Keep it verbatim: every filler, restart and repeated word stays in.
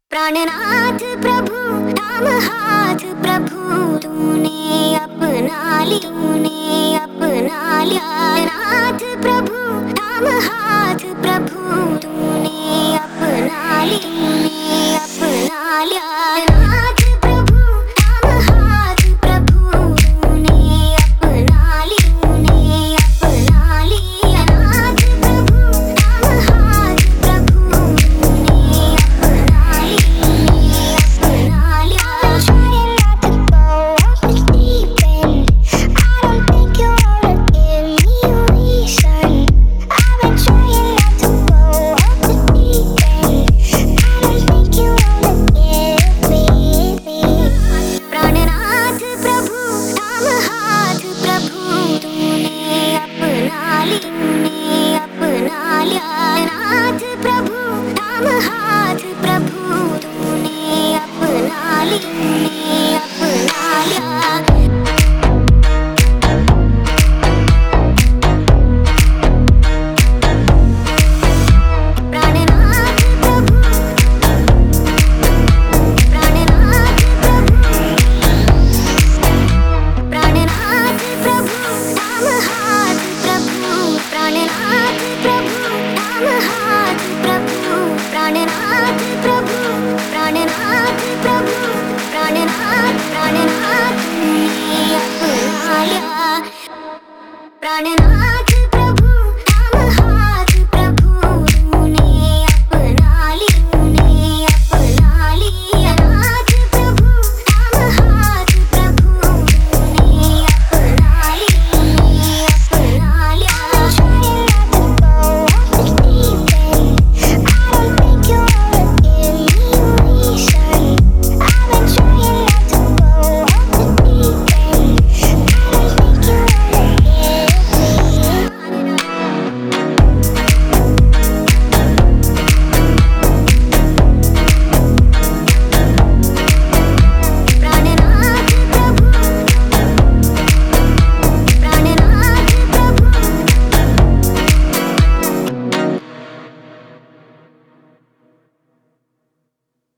प्राणनाथ प्रभु थाम हाथ प्रभु तूने अपना लिया, तूने अपना लिया। नाथ प्रभु थाम हाथ प्रभु तूने अपना लिया, तूने अपना लिया। नाथ प्रभु थाम हाथ प्रभु तूने अपना लिया, तूने अपना लिया। नाथ प्रभु थाम हाथ प्रभु तूने अपना प्राणनाथ प्रभु प्राणनाथ प्रभु प्राणनाथ प्राणनाथ तूने अपना लिया, प्राणनाथ।